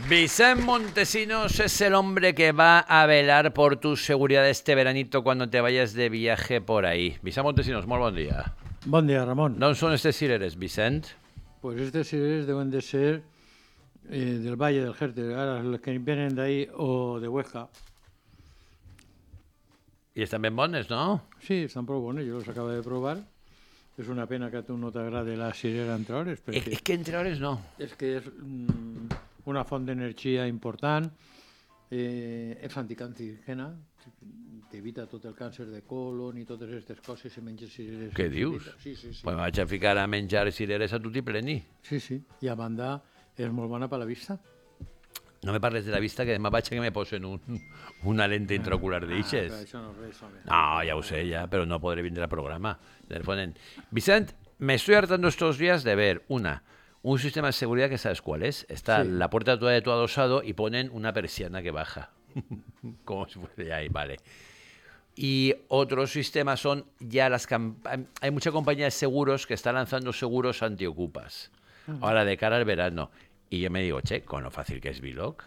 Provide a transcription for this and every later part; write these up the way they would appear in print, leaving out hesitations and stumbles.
Vicent Montesinos es el hombre que va a velar por tu seguridad este veranito cuando te vayas de viaje por ahí. Vicent Montesinos, muy buen día. Bon dia, Ramon. ¿Dónde son estos cireres, Vicent? Pues estos cireres deben de ser del Valle del Jerte, ahora los que vienen de ahí o de Huesca. Y están bien bones, ¿no? Sí, están prou bons, yo los acabo de probar. Es una pena que a tu no te agrade la cirera entre hores, però Es que entre hores no. és que és una font d'energia important, és anticancerígena, t'evita tot el càncer de colon i totes aquestes coses si menges cireres. Què dius? Sí, sí, sí. Pues me vaig a ficar a menjar cireres a tutti pleni. Sí, sí. I a banda és molt bona per la vista. No me parles de la vista, que demà vaig a que me posen una lente intraocular d'eixes. Però això no és res, home. No, ya lo sé, ya, pero no podré venir al programa. Le ponen, Vicent, me estoy hartando estos días de ver un sistema de seguridad que sabes cuál es. Está Sí. la puerta toda de tu adosado y ponen una persiana que baja. Como si fuese ahí, vale. Y otros sistemas son ya hay mucha compañía de seguros que está lanzando seguros antiocupas. Ahora de cara al verano. Y yo me digo, che, con lo fácil que es Biloc.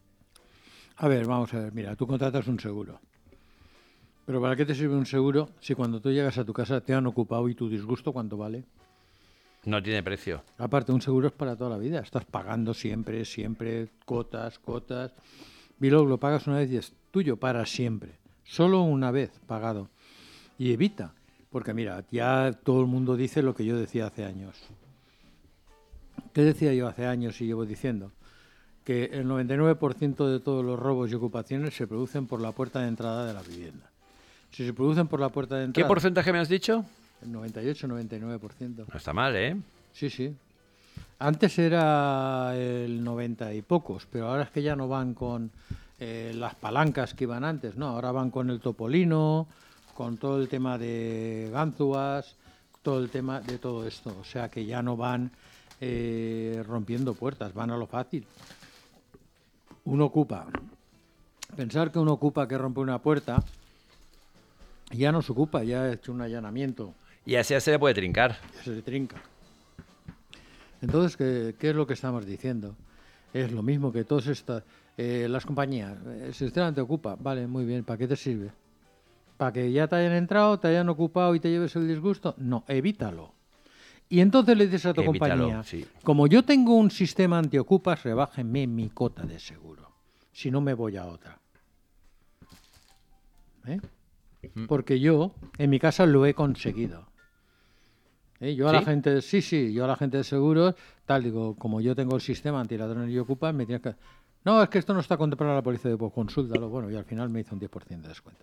A ver, vamos a ver, mira, tú contratas un seguro. Pero ¿para qué te sirve un seguro si cuando tú llegas a tu casa te han ocupado y tu disgusto cuánto vale? No tiene precio. Aparte, un seguro es para toda la vida. Estás pagando siempre, cotas. Biloc lo pagas una vez y es tuyo para siempre. Solo una vez pagado. Y evita, porque mira, ya todo el mundo dice lo que yo decía hace años. ¿Qué decía yo hace años y llevo diciendo? Que el 99% de todos los robos y ocupaciones se producen por la puerta de entrada de la vivienda. Si se producen por la puerta de ¿Qué entrada... porcentaje me has dicho? El 98-99%. No está mal, ¿eh? Sí, sí. Antes era el 90 y pocos, pero ahora es que ya no van con las palancas que iban antes, no, ahora van con el topolino, con todo el tema de ganzúas, todo el tema de todo esto. O sea que ya no van rompiendo puertas, van a lo fácil. Uno ocupa. Pensar que uno ocupa que rompe una puerta, ya no se ocupa, ya ha hecho un allanamiento. Y así ya se le puede trincar. Ya se le trinca. Entonces, ¿qué es lo que estamos diciendo? Es lo mismo que todas estas... las compañías, el sistema te ocupa, vale, muy bien, ¿para qué te sirve? ¿Para que ya te hayan entrado, te hayan ocupado y te lleves el disgusto? No, evítalo. Y entonces le dices a tu compañía, sí. Como yo tengo un sistema antiocupas, rebájenme mi cota de seguro. Si no, me voy a otra. Porque yo, en mi casa, lo he conseguido. Yo a la gente, yo a la gente de seguros, tal, digo, como yo tengo el sistema antiladrones y ocupas, me tienes que... No, es que esto no está contemplado a la policía, pues consúltalo. Bueno, y al final me hizo un 10% de descuento.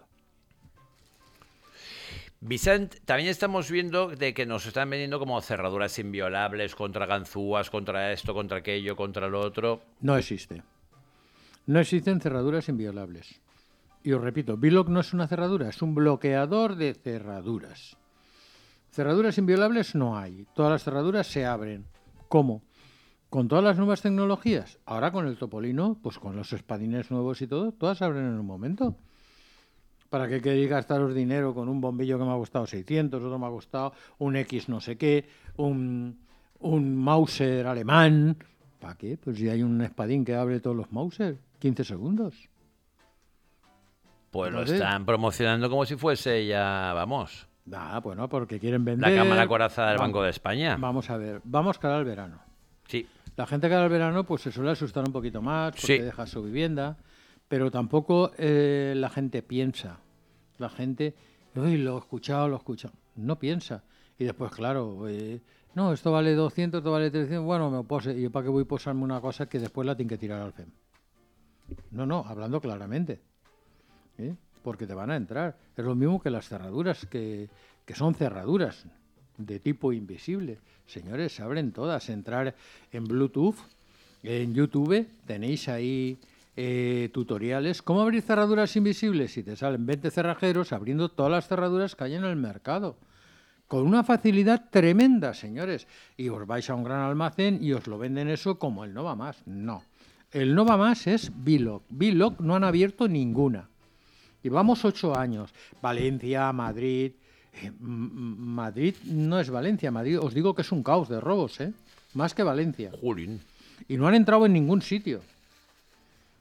Vicent, también estamos viendo de que nos están vendiendo como cerraduras inviolables contra ganzúas, contra esto, contra aquello, contra lo otro. No existe. No existen cerraduras inviolables. Y os repito, Biloc no es una cerradura, es un bloqueador de cerraduras. Cerraduras inviolables no hay. Todas las cerraduras se abren. ¿Cómo? Con todas las nuevas tecnologías. Ahora con el topolino, pues con los espadines nuevos y todo, todas se abren en un momento. ¿Para qué queréis gastaros dinero con un bombillo que me ha costado 600, otro me ha costado un X no sé qué, un Mauser alemán? ¿Para qué? Pues si hay un espadín que abre todos los Mauser, 15 segundos. Pues Entonces, lo están promocionando como si fuese ya, vamos, bueno, porque quieren vender... la cámara corazada del Banco de España. Vamos a ver, vamos cara al verano. Sí. La gente cara al verano pues se suele asustar un poquito más porque deja su vivienda, pero tampoco la gente piensa. La gente, uy, lo he escuchado. No piensa. Y después, claro, no, esto vale 200, esto vale 300, bueno, me pose, ¿y para qué voy a posarme una cosa que después la tengo que tirar al FEM? No, hablando claramente. Porque te van a entrar. Es lo mismo que las cerraduras, que son cerraduras de tipo invisible. Señores, se abren todas. Entrar en Bluetooth, en YouTube, tenéis ahí tutoriales. ¿Cómo abrir cerraduras invisibles? Y te salen 20 cerrajeros abriendo todas las cerraduras que hay en el mercado. Con una facilidad tremenda, señores. Y os vais a un gran almacén y os lo venden eso como el No Va Más. No. El No Va Más es Biloc. Biloc no han abierto ninguna. Llevamos 8 años. Valencia, Madrid... Madrid no es Valencia. Madrid, os digo que es un caos de robos, más que Valencia. Julín. Y no han entrado en ningún sitio.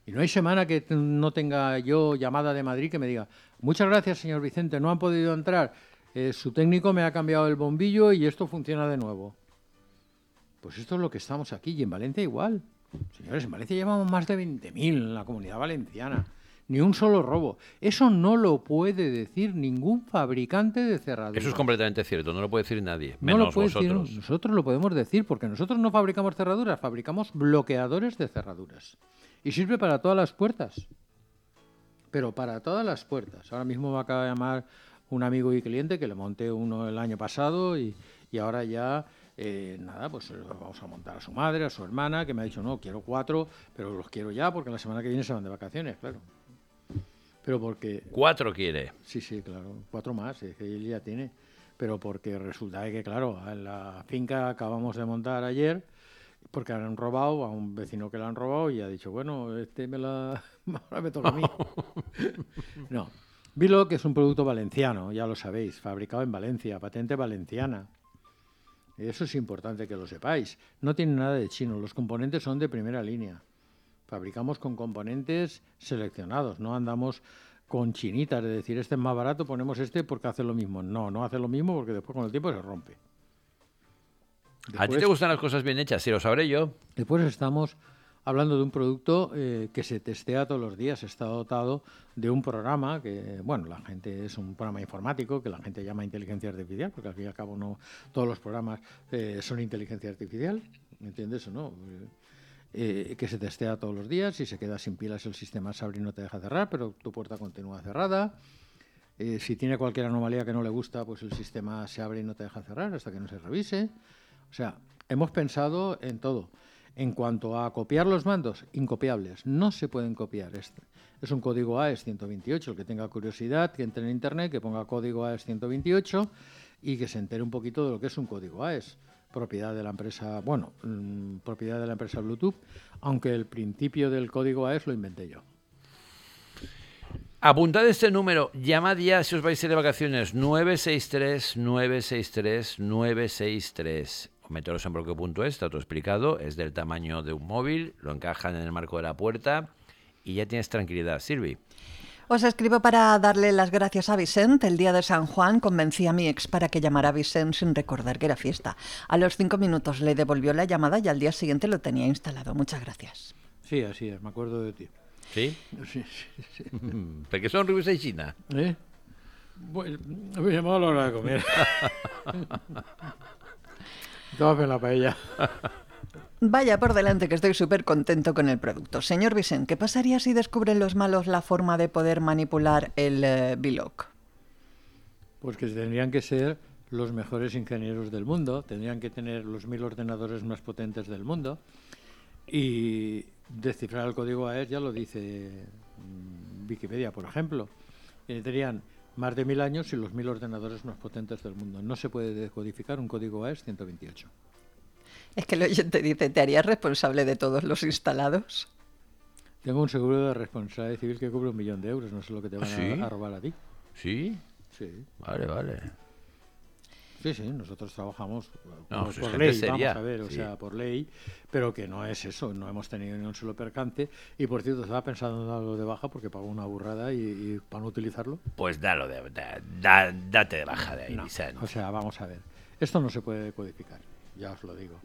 Y no hay semana que no tenga yo llamada de Madrid que me diga, muchas gracias, señor Vicente, no han podido entrar. Su técnico me ha cambiado el bombillo y esto funciona de nuevo. Pues esto es lo que estamos aquí. Y en Valencia igual. Señores, en Valencia llevamos más de 20.000 en la Comunidad Valenciana. Ni un solo robo. Eso no lo puede decir ningún fabricante de cerraduras. Eso es completamente cierto, no lo puede decir nadie, no menos lo puede vosotros. Decir, nosotros lo podemos decir, porque nosotros no fabricamos cerraduras, fabricamos bloqueadores de cerraduras. Y sirve para todas las puertas. Pero para todas las puertas. Ahora mismo me acaba de llamar un amigo y cliente que le monté uno el año pasado y ahora ya... nada, pues vamos a montar a su madre, a su hermana, que me ha dicho, no, quiero 4, pero los quiero ya porque la semana que viene se van de vacaciones, claro. Pero porque... 4 quiere. Sí, claro, 4 más, es que él ya tiene. Pero porque resulta que, claro, en la finca acabamos de montar ayer, porque han robado a un vecino que le han robado y ha dicho, bueno, ahora me toca a mí. No, Biloc es un producto valenciano, ya lo sabéis, fabricado en Valencia, patente valenciana. Eso es importante que lo sepáis. No tiene nada de chino, los componentes son de primera línea. Fabricamos con componentes seleccionados, no andamos con chinitas, de decir, este es más barato, ponemos este porque hace lo mismo. No hace lo mismo porque después con el tiempo se rompe. Después, ¿a ti te gustan las cosas bien hechas? Sí, lo sabré yo. Después estamos hablando de un producto que se testea todos los días. Está dotado de un programa que, bueno, la gente es un programa informático que la gente llama inteligencia artificial, porque al fin y al cabo no todos los programas son inteligencia artificial, ¿me entiendes o no? Que se testea todos los días. Si se queda sin pilas el sistema se abre y no te deja cerrar, pero tu puerta continúa cerrada. Si tiene cualquier anomalía que no le gusta, pues el sistema se abre y no te deja cerrar hasta que no se revise. O sea, hemos pensado en todo. En cuanto a copiar los mandos, incopiables, no se pueden copiar. Es un código AES 128. El que tenga curiosidad, que entre en internet, que ponga código AES 128 y que se entere un poquito de lo que es un código AES. Propiedad de la empresa, propiedad de la empresa Bluetooth, aunque el principio del código AES lo inventé yo. Apuntad este número, llamad ya si os vais a ir de vacaciones, 963-963-963. Meteros en bloque.es, está todo explicado, es del tamaño de un móvil, lo encajan en el marco de la puerta y ya tienes tranquilidad. Silvi. Os escribo para darle las gracias a Vicent. El día de San Juan convencí a mi ex para que llamara a Vicent sin recordar que era fiesta. A los 5 minutos le devolvió la llamada y al día siguiente lo tenía instalado. Muchas gracias. Sí, así es, me acuerdo de ti. ¿Sí? Sí. Porque son rubia y china. Pues me he llamado a la hora de comer. Tómame la paella. Vaya por delante que estoy súper contento con el producto. Señor Vicent, ¿qué pasaría si descubren los malos la forma de poder manipular el Biloc? Pues que tendrían que ser los mejores ingenieros del mundo, tendrían que tener los 1000 ordenadores más potentes del mundo y descifrar el código AES, ya lo dice Wikipedia, por ejemplo. Tendrían más de 1000 años y los 1000 ordenadores más potentes del mundo. No se puede decodificar un código AES 128. Es que el oyente dice, ¿te harías responsable de todos los instalados? Tengo un seguro de responsabilidad civil que cubre 1 millón de euros. No sé lo que te van a robar a ti. ¿Sí? Sí. Vale. Sí, nosotros trabajamos por ley, seria. Vamos a ver, o sea, por ley, pero que no es eso, no hemos tenido ni un solo percance. Y por cierto, estaba pensando en darlo de baja porque pago una burrada y para no utilizarlo. Pues date de baja de ahí, Vicent. O sea, vamos a ver, esto no se puede codificar, ya os lo digo.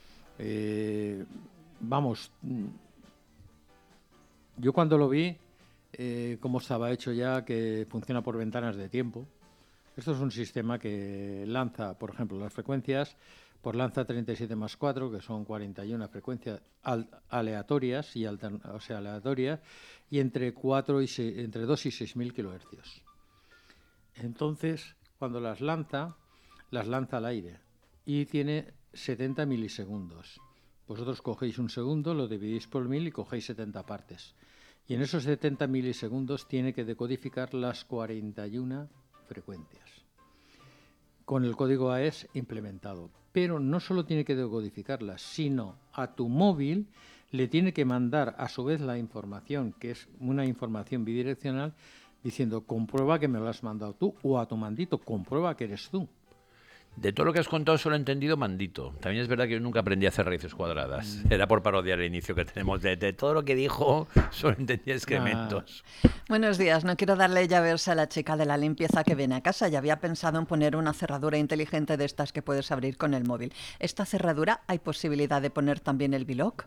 Yo cuando lo vi, cómo estaba hecho ya, que funciona por ventanas de tiempo. Esto es un sistema que lanza, por ejemplo, las frecuencias, lanza 37 más 4, que son 41 frecuencias aleatorias, aleatorias, y entre 2 y 6.000 kilohercios. Entonces, cuando las lanza al aire y tiene 70 milisegundos. Vosotros cogéis un segundo, lo dividís por 1000 y cogéis 70 partes. Y en esos 70 milisegundos tiene que decodificar las 41 frecuencias con el código AES implementado. Pero no solo tiene que decodificarlas, sino a tu móvil le tiene que mandar a su vez la información, que es una información bidireccional, diciendo comprueba que me lo has mandado tú, o a tu mandito comprueba que eres tú. De todo lo que has contado solo he entendido mandito. También es verdad que yo nunca aprendí a hacer raíces cuadradas. Era por parodiar el inicio que tenemos de todo lo que dijo, solo entendía excrementos. Buenos días, no quiero darle llaves a la chica de la limpieza que viene a casa. Ya había pensado en poner una cerradura inteligente de estas que puedes abrir con el móvil. ¿Esta cerradura hay posibilidad de poner también el biloc?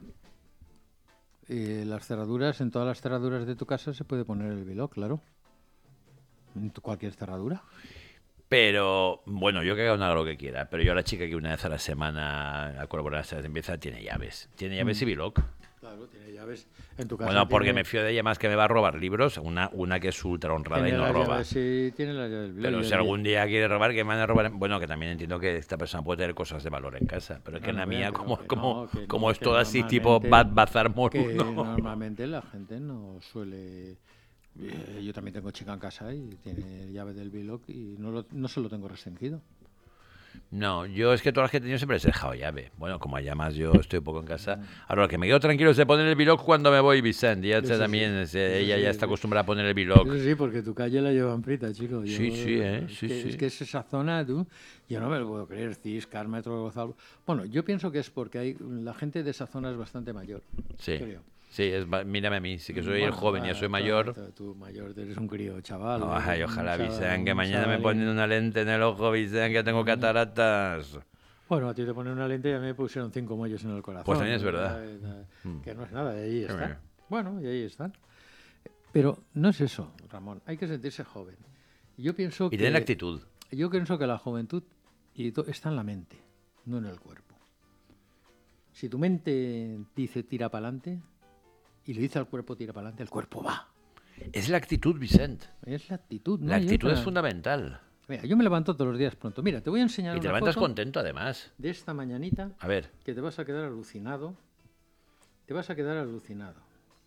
Las cerraduras, en todas las cerraduras de tu casa se puede poner el biloc, claro. En cualquier cerradura. Pero, bueno, yo que haga lo que quiera, pero yo a la chica que una vez a la semana a colaborar hasta empieza tiene llaves. Tiene llaves y biloc. Claro, tiene llaves en tu casa. Bueno, porque me fío de ella más que me va a robar libros, una que es ultra honrada y no roba. Sí, tiene las llaves del biloc. Pero si algún día quiere robar, que me van a robar. Bueno, que también entiendo que esta persona puede tener cosas de valor en casa, pero es que en la mía, como es todo así, tipo bazar moruno. Normalmente la gente no suele... Yo también tengo chica en casa y tiene llave del biloc y no se lo tengo restringido. No, yo es que todas las que he tenido siempre les he dejado llave. Bueno, como allá más yo estoy poco en casa. Ahora, lo que me quedo tranquilo es de poner el biloc cuando me voy, Vicente. Ya también, ella ya está acostumbrada a poner el biloc. Sí, porque tu calle la llevan frita, chico. Es que es esa zona, tú, yo no me lo puedo creer, Ciscar, Metro Gonzalo. Bueno, yo pienso que es porque la gente de esa zona es bastante mayor, creo. Sí, mírame a mí, sí que soy el joven, ya soy mayor. Tú mayor, eres un crío, chaval. Ay, ojalá, Vicente, que mañana me ponen una lente en el ojo, Vicente, que tengo cataratas. Bueno, a ti te ponen una lente y a mí me pusieron 5 muelles en el corazón. Pues también es verdad. Que no es nada, y ahí están. Bueno, y ahí están. Pero no es eso, Ramón, hay que sentirse joven. Yo pienso y tener actitud. Yo pienso que la juventud está en la mente, no en el cuerpo. Si tu mente dice tira para adelante, y le dice al cuerpo tira para adelante, el cuerpo va. Es la actitud, Vicente. Es la actitud, ¿no? La actitud es fundamental. Mira, yo me levanto todos los días pronto. Mira, te voy a enseñar una foto. Y te levantas contento, además. De esta mañanita. A ver. Que te vas a quedar alucinado. Te vas a quedar alucinado.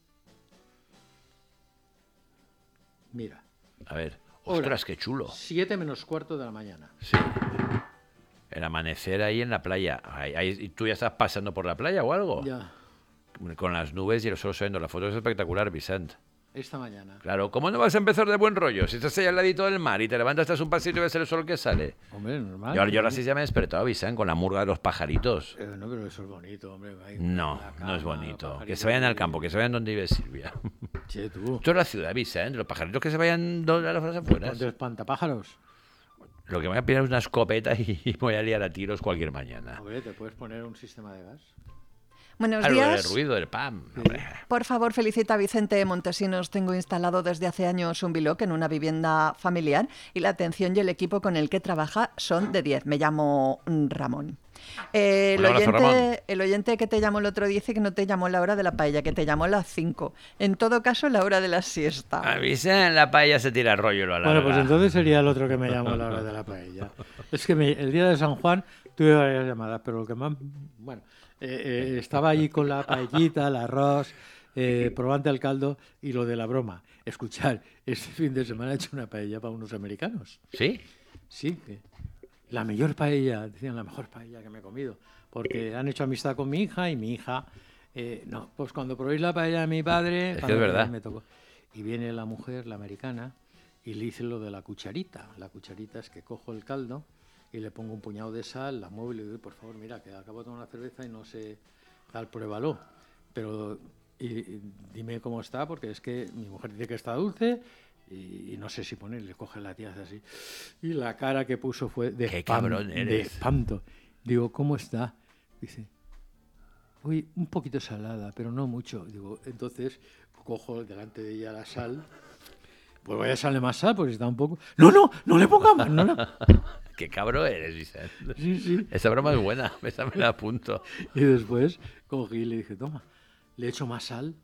Mira. A ver. Ostras, qué chulo. 7 menos cuarto de la mañana. Sí. El amanecer ahí en la playa. ¿Y tú ya estás pasando por la playa o algo? Ya. Con las nubes y el sol saliendo. La foto es espectacular, Vicente. Esta mañana. Claro, ¿cómo no vas a empezar de buen rollo? Si estás ahí al ladito del mar y te levantas, estás un pasito y ves el sol que sale. Hombre, normal. Yo a las 6 ya me he despertado, Vicente, con la murga de los pajaritos. No, pero eso es bonito, hombre. No es bonito. Que se vayan al campo, que se vayan donde vive Silvia. Che, tú. Esto es la ciudad, Vicente. Los pajaritos que se vayan a las afueras. ¿De espantapájaros? Lo que me voy a pillar es una escopeta y voy a liar a tiros cualquier mañana. Hombre, ¿te puedes poner un sistema de gas? Buenos días. El ruido del PAM. Sí. Por favor, felicita a Vicente Montesinos. Tengo instalado desde hace años un biloc en una vivienda familiar y la atención y el equipo con el que trabaja son de 10. Me llamo Ramón. El oyente que te llamó el otro dice que no te llamó la hora de la paella, que te llamó a las 5. En todo caso, la hora de la siesta. A Vicente la paella se tira el rollo lo alarga. Bueno, pues entonces sería el otro que me llamó a la hora de la paella. Es que el día de San Juan tuve varias llamadas, pero lo que más... Bueno... estaba allí con la paellita, el arroz, probando el caldo y lo de la broma. Escuchar, este fin de semana he hecho una paella para unos americanos. ¿Sí? Sí, la mejor paella, decían la mejor paella que me he comido, porque han hecho amistad con mi hija y mi hija, no, pues cuando probéis la paella de mi padre, es que es verdad. Me tocó. Y viene la mujer, la americana, y le hice lo de la cucharita. La cucharita es que cojo el caldo y le pongo un puñado de sal, la muevo y le digo, por favor, mira, que acabo de tomar una cerveza y no sé, tal, pruébalo. Pero y dime cómo está, porque es que mi mujer dice que está dulce y no sé si ponerle, coge la tía así. Y la cara que puso fue de espanto. Digo, ¿cómo está? Dice, uy, un poquito salada, pero no mucho. Digo, entonces cojo delante de ella la sal, pues voy a echarle más sal, porque está un poco... No le ponga más, no. Qué cabrón eres, Vicente. Sí. Esa broma es buena, esa me la apunto. Y después cogí y le dije, toma, le echo más sal.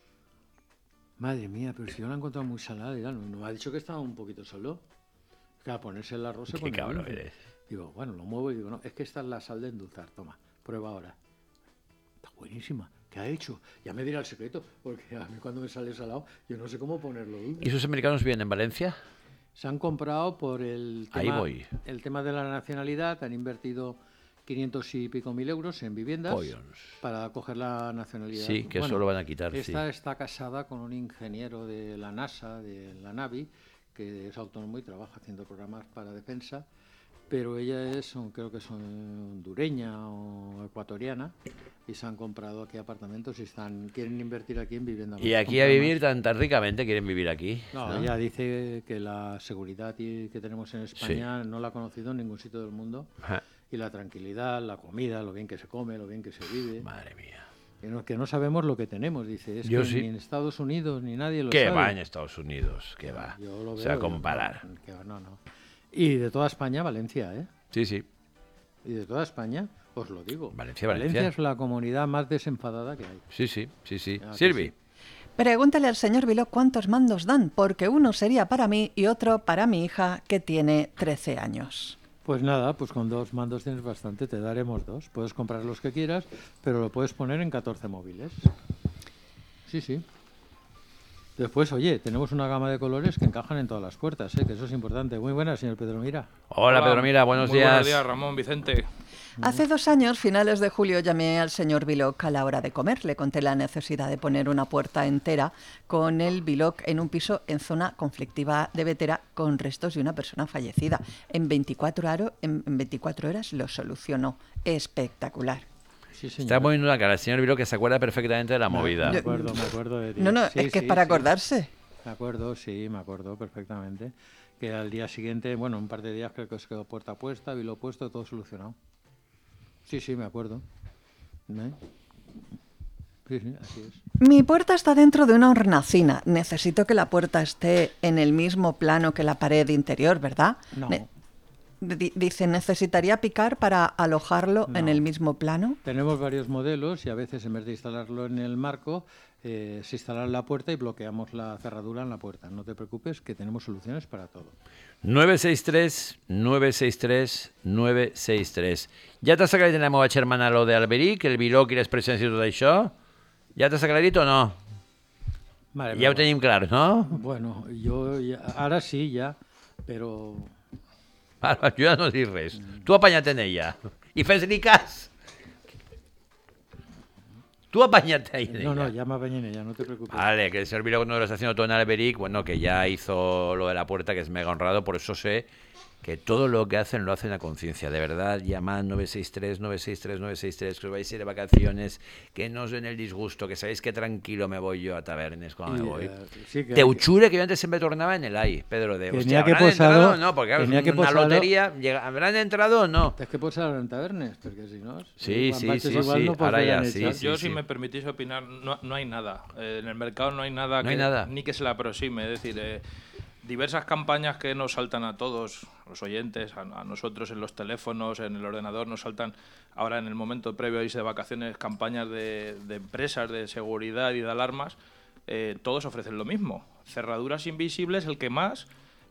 Madre mía, pero si yo la he encontrado muy salada. Y no me ha dicho que estaba un poquito solo. Que al ponerse el arroz se pone... Qué cabrón eres. Digo, bueno, lo muevo y digo, no, es que esta es la sal de endulzar, toma, prueba ahora. Está buenísima. ¿Qué ha hecho? Ya me dirá el secreto, porque a mí cuando me sale salado, yo no sé cómo ponerlo dulce. ¿Y esos americanos viven en Valencia? Se han comprado por el tema de la nacionalidad, han invertido 500 y pico mil euros en viviendas para coger la nacionalidad. Sí, que eso lo van a quitar. Esta está casada con un ingeniero de la NASA, de la Navi, que es autónomo y trabaja haciendo programas para defensa. pero ella creo que es hondureña o ecuatoriana, y se han comprado aquí apartamentos y quieren invertir aquí en vivienda. Y aquí a vivir tan ricamente, quieren vivir aquí. No, ella dice que la seguridad que tenemos en España no la ha conocido en ningún sitio del mundo. Ajá. Y la tranquilidad, la comida, lo bien que se come, lo bien que se vive. Madre mía. Que no sabemos lo que tenemos, dice. Ni en Estados Unidos ni nadie lo sabe. ¿Qué va en Estados Unidos? ¿Qué va? Yo lo veo, O sea, comparar. No. Y de toda España, Valencia, ¿eh? Sí. Y de toda España, os lo digo. Valencia es la comunidad más desenfadada que hay. Sí. Ah, Silvi. Sí. Pregúntale al señor Viló cuántos mandos dan, porque uno sería para mí y otro para mi hija, que tiene 13 años. Pues nada, pues con 2 mandos tienes bastante, te daremos 2. Puedes comprar los que quieras, pero lo puedes poner en 14 móviles. Sí. Después, oye, tenemos una gama de colores que encajan en todas las puertas, que eso es importante. Muy buenas, señor Pedro Mira. Hola, Pedro Mira, buenos días. Buenos días, Ramón, Vicente. Hace 2 años, finales de julio, llamé al señor Viloc a la hora de comer. Le conté la necesidad de poner una puerta entera con el Viloc en un piso en zona conflictiva de Bétera con restos de una persona fallecida. En 24 horas lo solucionó. Espectacular. Sí, señor. Está poniendo una cara el señor Viloc que se acuerda perfectamente de la movida. Me acuerdo de ti. No, Sí, es que es para acordarse. Me acuerdo perfectamente. Que al día siguiente, bueno, un par de días creo que os quedó puerta puesta, Vilo puesto, todo solucionado. Sí, me acuerdo. Sí, así es. Mi puerta está dentro de una hornacina. Necesito que la puerta esté en el mismo plano que la pared interior, ¿verdad? No. Dice, ¿necesitaría picar para alojarlo en el mismo plano? Tenemos varios modelos y a veces en vez de instalarlo en el marco, se instala en la puerta y bloqueamos la cerradura en la puerta. No te preocupes, que tenemos soluciones para todo. 963. Ja t'has aclarit en la meva germana lo de Alberic, el Viloc i les presències i tot això? Ja t'has aclarit o no? Vale, Ja ho tenim clar, no? Bueno, ara sí, ja, però... Ara, jo ja no dic res. Tu apanya't en ella. I fes-li cas. Tú apáñate ahí. No, ya me apañé en ella, no te preocupes. Vale, que el señor Viloc no lo está haciendo todo en Alberic, bueno, que ya hizo lo de la puerta, que es mega honrado, por eso sé que todo lo que hacen lo hacen a conciencia. De verdad, llamad 963, que os vais a ir de vacaciones, que no os den el disgusto, que sabéis que tranquilo me voy yo a tavernes cuando me voy. Sí, que Te uchure que yo antes siempre tornaba en el AI, Pedro, de hostia, que ¿habrán posado, entrado o no? Porque claro, tenía es que una posado, lotería, ¿habrán entrado o no? Es que posar en tabernes, porque si no... Sí, no ahora ya, sí. Yo, si me permitís opinar, no hay nada. En el mercado no hay nada, ni que se le aproxime. Es decir, diversas campañas que nos saltan a todos, los oyentes, a nosotros en los teléfonos, en el ordenador, nos saltan ahora en el momento previo a irse de vacaciones campañas de empresas de seguridad y de alarmas. Todos ofrecen lo mismo. Cerraduras invisibles, el que más,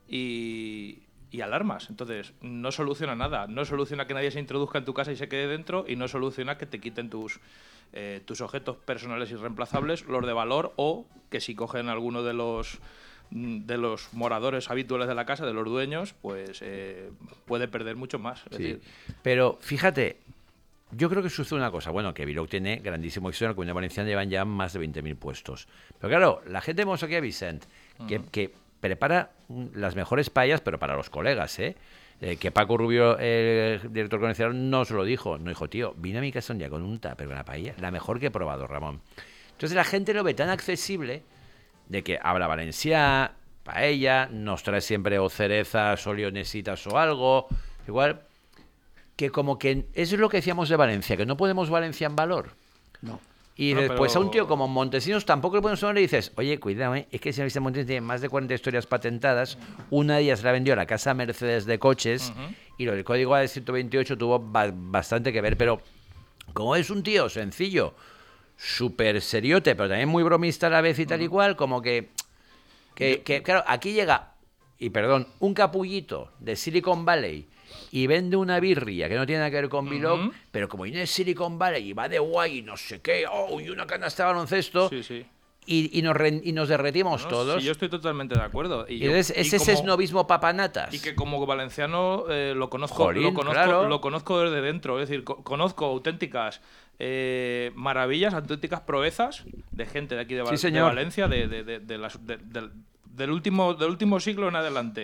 y alarmas. Entonces, no soluciona nada. No soluciona que nadie se introduzca en tu casa y se quede dentro, y no soluciona que te quiten tus objetos personales irreemplazables, los de valor, o que si cogen alguno de los moradores habituales de la casa, de los dueños, pues puede perder mucho más. Es decir, pero fíjate, yo creo que sucede una cosa. Bueno, que Viloc tiene grandísimo éxito. En la Comunidad Valenciana llevan ya más de 20.000 puestos. Pero claro, la gente vemos aquí a Vicent, que prepara las mejores paellas, pero para los colegas, que Paco Rubio, el director comercial, no se lo dijo. No dijo, tío, vine a mi casa un día con un tupper con una paella, la mejor que he probado, Ramón. Entonces la gente lo ve tan accesible de que habla valencià, paella, nos trae siempre o cerezas o leonesitas o algo, igual, que como que eso es lo que decíamos de Valencia, que no podemos Valencia en valor. No. Y no, después pero... a un tío como Montesinos tampoco le podemos hablar y dices, oye, cuidado, es que el señor Vicente Montesinos tiene más de 40 historias patentadas, una de ellas la vendió a la casa Mercedes de coches, y lo del código A de 128 tuvo bastante que ver, pero como es un tío sencillo, súper seriote, pero también muy bromista a la vez y tal y cual, como que claro, aquí llega, y perdón, un capullito de Silicon Valley y vende una birria que no tiene nada que ver con Viloc, pero como viene de Silicon Valley y va de guay y no sé qué, y una canasta de baloncesto, y nos derretimos todos. Sí, yo estoy totalmente de acuerdo. Y es ese esnovismo papanatas. Y que como valenciano lo conozco desde dentro. Es decir, conozco auténticas maravillas, auténticas proezas de gente de aquí de Valencia, del último siglo en adelante,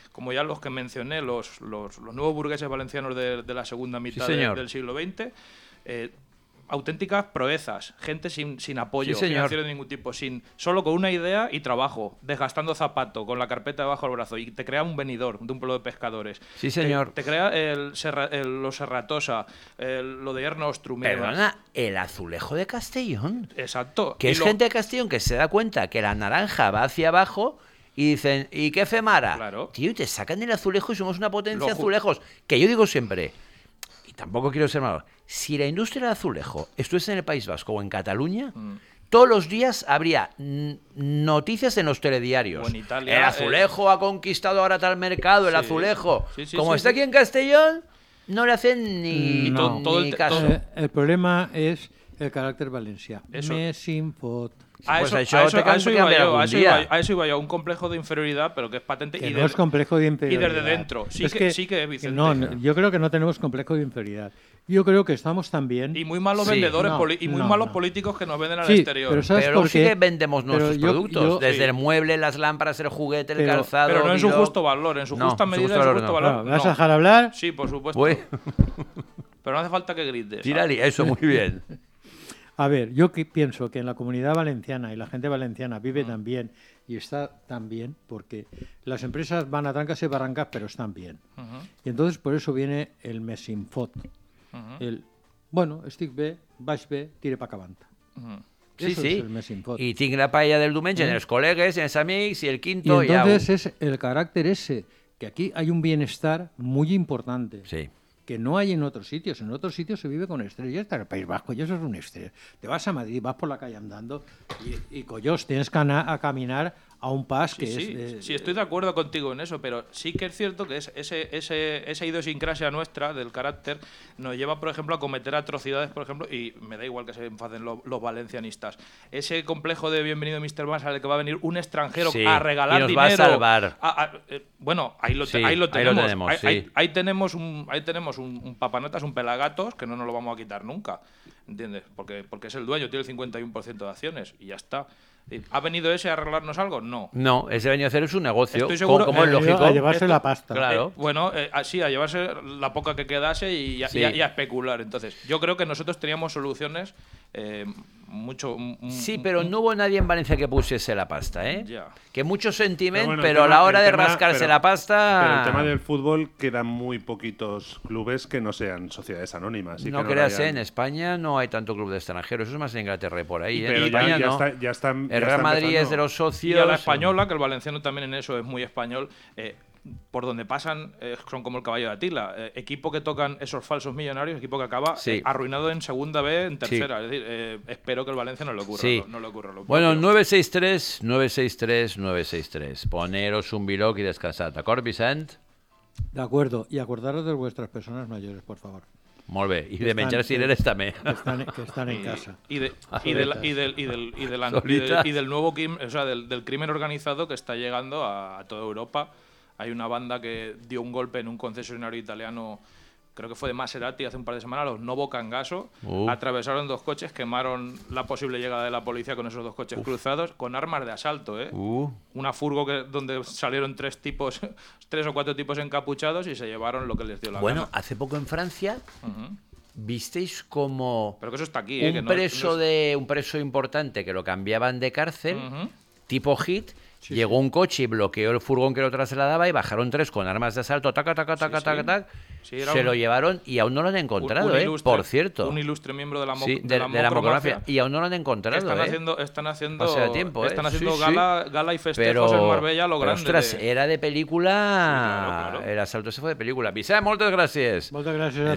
como ya los que mencioné, los nuevos burgueses valencianos de la segunda mitad del siglo XX, auténticas proezas, gente sin apoyo financiero de ningún tipo, solo con una idea y trabajo, desgastando zapato, con la carpeta debajo del brazo, y te crea un venidor de un pueblo de pescadores. Sí, señor. Te crea los Serratosa, lo de Erna Ostrum. Perdona, el azulejo de Castellón. Exacto. Que es gente de Castellón que se da cuenta que la naranja va hacia abajo y dicen, ¿y qué femara? Claro. Tío, y te sacan el azulejo y somos una potencia de azulejos. Que yo digo siempre, y tampoco quiero ser malo, si la industria del azulejo estuviese en el País Vasco o en Cataluña, todos los días habría noticias en los telediarios. O en Italia, el azulejo ha conquistado ahora tal mercado, el azulejo. Como está aquí en Castellón, no le hacen ni caso. El problema es el carácter Valencia. Me sin pot. A eso iba yo, un complejo de inferioridad, pero que es patente. Que no es complejo de inferioridad. Y desde dentro. Sí que es, Vicente. No, yo creo que no tenemos complejo de inferioridad. Yo creo que estamos también... Y muy malos vendedores y muy malos políticos que nos venden al exterior. Pero sí que vendemos nuestros productos. Desde el mueble, las lámparas, el juguete, el calzado... Pero no en su justo valor, en su justa medida, en su justo valor. ¿Me vas a dejar hablar? Sí, por supuesto. Pero no hace falta que grites. Tírale, eso, muy bien. A ver, yo pienso que en la comunidad valenciana y la gente valenciana vive tan bien y está tan bien porque las empresas van a trancas y barrancas, pero están bien. Y entonces por eso viene el mesinfot. Estic bé, baix bé, tire pa cavanta. Sí. Y tinc la paella del diumenge en els col·legues, en els amics, y el quinto... Y entonces es el carácter ese, que aquí hay un bienestar muy importante. Sí. Que no hay en otros sitios. En otros sitios se vive con estrés. Ya está en el País Vasco, y eso es un estrés. Te vas a Madrid, vas por la calle andando y collos, tienes que a caminar a un pas que es... Sí, estoy de acuerdo contigo en eso, pero sí que es cierto que esa idiosincrasia nuestra del carácter nos lleva, por ejemplo, a cometer atrocidades, por ejemplo, y me da igual que se enfaden los valencianistas. Ese complejo de bienvenido Mr. Vance al que va a venir un extranjero a regalar dinero... va a salvar. Bueno, ahí lo tenemos. Ahí tenemos un papanatas, un pelagatos, que no nos lo vamos a quitar nunca, ¿entiendes? Porque es el dueño, tiene el 51% de acciones y ya está. ¿Ha venido ese a arreglarnos algo? No. No, ese ha venido a hacer su negocio. Estoy seguro, como es lógico. A llevarse la pasta. Claro. Sí, a llevarse la poca que quedase y a especular. Entonces, yo creo que nosotros teníamos soluciones mucho... Sí, pero no hubo nadie en Valencia que pusiese la pasta, ¿eh? Ya. Que mucho sentiment, pero a la hora de rascarse la pasta... Pero el tema del fútbol, quedan muy poquitos clubes que no sean sociedades anónimas. No creas, en España no hay tanto club de extranjeros, eso es más en Inglaterra y por ahí. Pero en España ya están el Real Madrid es de los socios. Y a la española, que el valenciano también en eso es muy español, por donde pasan son como el caballo de Atila. Equipo que tocan esos falsos millonarios, equipo que acaba arruinado en segunda B, en tercera. Es decir, espero que el Valencia no le ocurra. Bueno, 963. Poneros un biloc y descansad. ¿D'acord, Vicent? De acuerdo. Y acordaros de vuestras personas mayores, por favor. Molt bé. I de menjar cireres també. Que están en casa. Y del nuevo del crimen organizado que está llegando a toda Europa. Hay una banda que dio un golpe en un concesionario italiano, creo que fue de Maserati hace un par de semanas, los Novo Cangaso, atravesaron 2 coches, quemaron la posible llegada de la policía con esos 2 coches cruzados, con armas de asalto, una furgo donde salieron 3 o 4 tipos encapuchados y se llevaron lo que les dio la gana. Bueno, hace poco en Francia... ¿Visteis como pero que eso está aquí, un preso importante que lo cambiaban de cárcel, tipo hit? Sí, llegó un coche y bloqueó el furgón que lo trasladaba y bajaron 3 con armas de asalto, tac. Se lo llevaron y aún no lo han encontrado, por cierto. Un ilustre miembro de la mocromafia. Y aún no lo han encontrado, Están haciendo gala y festejos en Marbella lo grande. Ostras, era de película... Claro. El asalto se fue de película. Vicent, moltes gràcies. Moltes gràcies a